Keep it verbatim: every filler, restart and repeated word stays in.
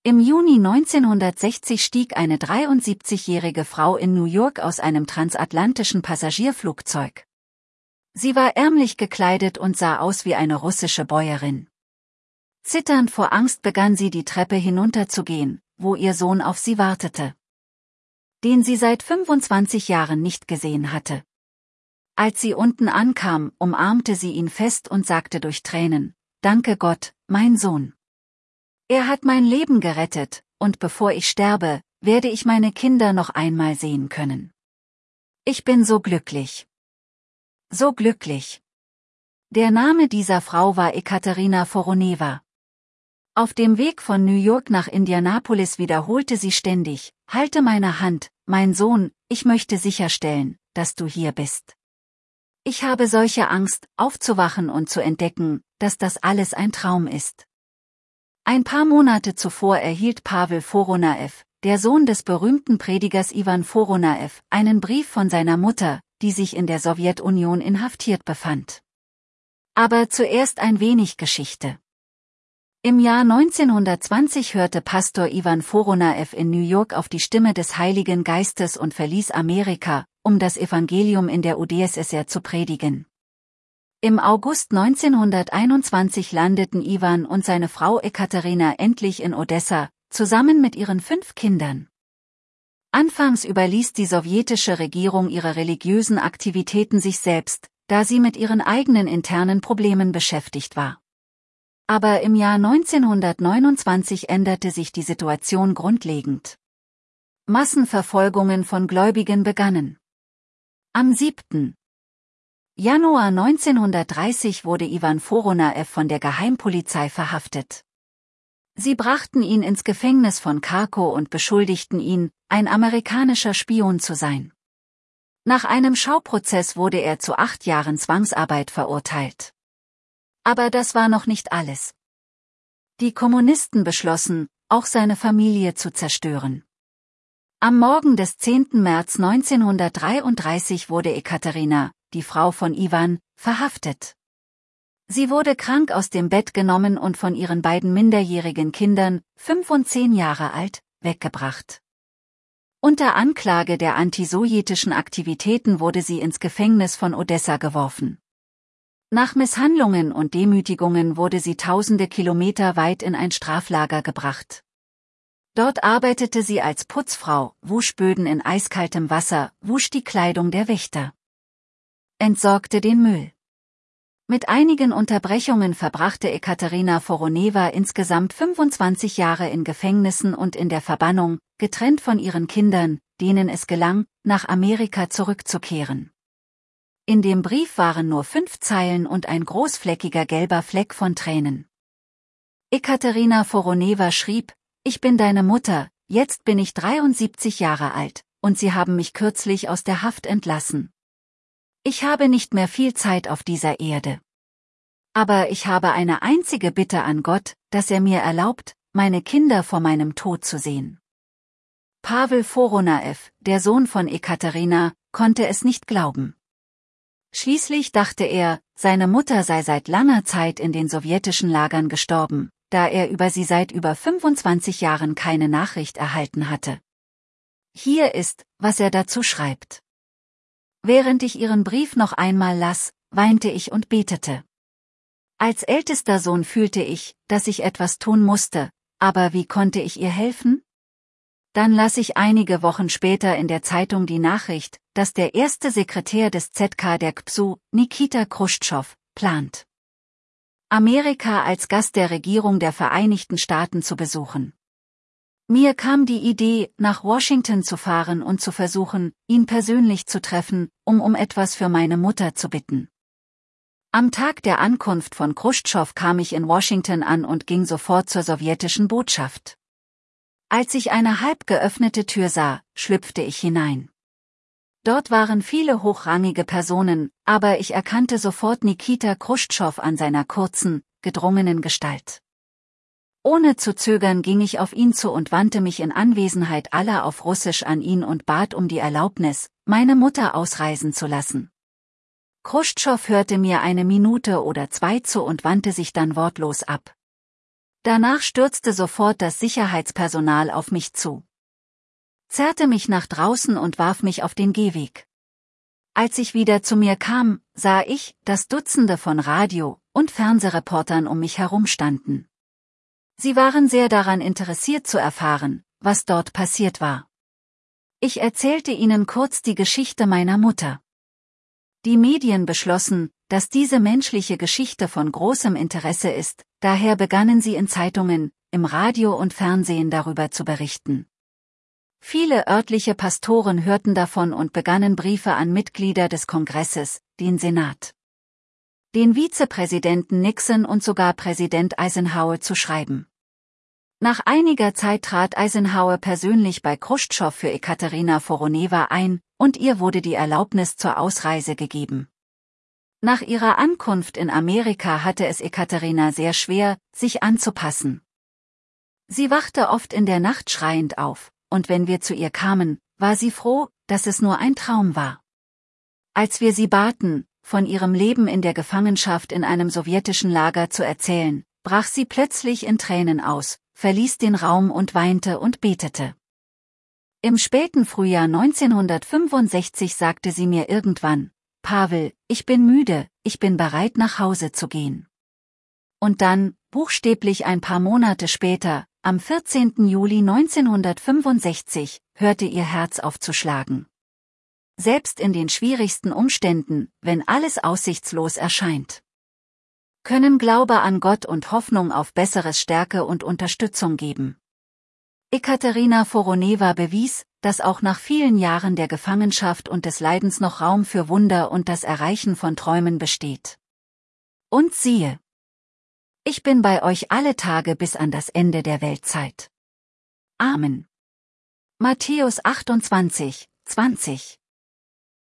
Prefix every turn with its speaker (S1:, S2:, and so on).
S1: Im Juni neunzehnhundertsechzig stieg eine dreiundsiebzigjährige Frau in New York aus einem transatlantischen Passagierflugzeug. Sie war ärmlich gekleidet und sah aus wie eine russische Bäuerin. Zitternd vor Angst begann sie die Treppe hinunterzugehen, wo ihr Sohn auf sie wartete, den sie seit fünfundzwanzig Jahren nicht gesehen hatte. Als sie unten ankam, umarmte sie ihn fest und sagte durch Tränen: „Danke Gott, mein Sohn. Er hat mein Leben gerettet, und bevor ich sterbe, werde ich meine Kinder noch einmal sehen können. Ich bin so glücklich. So glücklich." Der Name dieser Frau war Ekaterina Voronewa. Auf dem Weg von New York nach Indianapolis wiederholte sie ständig: „Halte meine Hand, mein Sohn, ich möchte sicherstellen, dass du hier bist. Ich habe solche Angst, aufzuwachen und zu entdecken, dass das alles ein Traum ist." Ein paar Monate zuvor erhielt Pawel Voronew, der Sohn des berühmten Predigers Iwan Voronew, einen Brief von seiner Mutter, die sich in der Sowjetunion inhaftiert befand. Aber zuerst ein wenig Geschichte. Im Jahr neunzehnhundertzwanzig hörte Pastor Iwan Voronew in New York auf die Stimme des Heiligen Geistes und verließ Amerika, um das Evangelium in der U d S S R zu predigen. Im August neunzehnhunderteinundzwanzig landeten Iwan und seine Frau Ekaterina endlich in Odessa, zusammen mit ihren fünf Kindern. Anfangs überließ die sowjetische Regierung ihre religiösen Aktivitäten sich selbst, da sie mit ihren eigenen internen Problemen beschäftigt war. Aber im Jahr neunzehnhundertneunundzwanzig änderte sich die Situation grundlegend. Massenverfolgungen von Gläubigen begannen. Am siebten Januar neunzehnhundertdreißig wurde Iwan Voronew von der Geheimpolizei verhaftet. Sie brachten ihn ins Gefängnis von Charkow und beschuldigten ihn, ein amerikanischer Spion zu sein. Nach einem Schauprozess wurde er zu acht Jahren Zwangsarbeit verurteilt. Aber das war noch nicht alles. Die Kommunisten beschlossen, auch seine Familie zu zerstören. Am Morgen des zehnten März neunzehnhundertdreiunddreißig wurde Ekaterina, die Frau von Iwan, verhaftet. Sie wurde krank aus dem Bett genommen und von ihren beiden minderjährigen Kindern, fünf und zehn Jahre alt, weggebracht. Unter Anklage der antisowjetischen Aktivitäten wurde sie ins Gefängnis von Odessa geworfen. Nach Misshandlungen und Demütigungen wurde sie tausende Kilometer weit in ein Straflager gebracht. Dort arbeitete sie als Putzfrau, wusch Böden in eiskaltem Wasser, wusch die Kleidung der Wächter, entsorgte den Müll. Mit einigen Unterbrechungen verbrachte Ekaterina Voronewa insgesamt fünfundzwanzig Jahre in Gefängnissen und in der Verbannung, getrennt von ihren Kindern, denen es gelang, nach Amerika zurückzukehren. In dem Brief waren nur fünf Zeilen und ein großfleckiger gelber Fleck von Tränen. Ekaterina Voronewa schrieb: „Ich bin deine Mutter, jetzt bin ich dreiundsiebzig Jahre alt, und sie haben mich kürzlich aus der Haft entlassen. Ich habe nicht mehr viel Zeit auf dieser Erde. Aber ich habe eine einzige Bitte an Gott, dass er mir erlaubt, meine Kinder vor meinem Tod zu sehen." Pawel Voronew, der Sohn von Ekaterina, konnte es nicht glauben. Schließlich dachte er, seine Mutter sei seit langer Zeit in den sowjetischen Lagern gestorben, da er über sie seit über fünfundzwanzig Jahren keine Nachricht erhalten hatte. Hier ist, was er dazu schreibt. Während ich ihren Brief noch einmal las, weinte ich und betete. Als ältester Sohn fühlte ich, dass ich etwas tun musste, aber wie konnte ich ihr helfen? Dann las ich einige Wochen später in der Zeitung die Nachricht, dass der erste Sekretär des Z K der K P S U, Nikita Chruschtschow, plant, Amerika als Gast der Regierung der Vereinigten Staaten zu besuchen. Mir kam die Idee, nach Washington zu fahren und zu versuchen, ihn persönlich zu treffen, um um etwas für meine Mutter zu bitten. Am Tag der Ankunft von Chruschtschow kam ich in Washington an und ging sofort zur sowjetischen Botschaft. Als ich eine halb geöffnete Tür sah, schlüpfte ich hinein. Dort waren viele hochrangige Personen, aber ich erkannte sofort Nikita Chruschtschow an seiner kurzen, gedrungenen Gestalt. Ohne zu zögern ging ich auf ihn zu und wandte mich in Anwesenheit aller auf Russisch an ihn und bat um die Erlaubnis, meine Mutter ausreisen zu lassen. Chruschtschow hörte mir eine Minute oder zwei zu und wandte sich dann wortlos ab. Danach stürzte sofort das Sicherheitspersonal auf mich zu, zerrte mich nach draußen und warf mich auf den Gehweg. Als ich wieder zu mir kam, sah ich, dass Dutzende von Radio- und Fernsehreportern um mich herum standen. Sie waren sehr daran interessiert zu erfahren, was dort passiert war. Ich erzählte ihnen kurz die Geschichte meiner Mutter. Die Medien beschlossen, dass diese menschliche Geschichte von großem Interesse ist, daher begannen sie in Zeitungen, im Radio und Fernsehen darüber zu berichten. Viele örtliche Pastoren hörten davon und begannen Briefe an Mitglieder des Kongresses, den Senat, den Vizepräsidenten Nixon und sogar Präsident Eisenhower zu schreiben. Nach einiger Zeit trat Eisenhower persönlich bei Chruschtschow für Ekaterina Voronewa ein, und ihr wurde die Erlaubnis zur Ausreise gegeben. Nach ihrer Ankunft in Amerika hatte es Ekaterina sehr schwer, sich anzupassen. Sie wachte oft in der Nacht schreiend auf, und wenn wir zu ihr kamen, war sie froh, dass es nur ein Traum war. Als wir sie baten, von ihrem Leben in der Gefangenschaft in einem sowjetischen Lager zu erzählen, brach sie plötzlich in Tränen aus, verließ den Raum und weinte und betete. Im späten Frühjahr neunzehnhundertfünfundsechzig sagte sie mir irgendwann: Pavel, ich bin müde, ich bin bereit nach Hause zu gehen. Und dann, buchstäblich ein paar Monate später, am vierzehnten Juli neunzehnhundertfünfundsechzig, hörte ihr Herz auf zu schlagen. Selbst in den schwierigsten Umständen, wenn alles aussichtslos erscheint, können Glaube an Gott und Hoffnung auf Besseres Stärke und Unterstützung geben. Ekaterina Voronewa bewies, dass auch nach vielen Jahren der Gefangenschaft und des Leidens noch Raum für Wunder und das Erreichen von Träumen besteht. Und siehe, ich bin bei euch alle Tage bis an das Ende der Weltzeit. Amen. Matthäus achtundzwanzig, zwanzig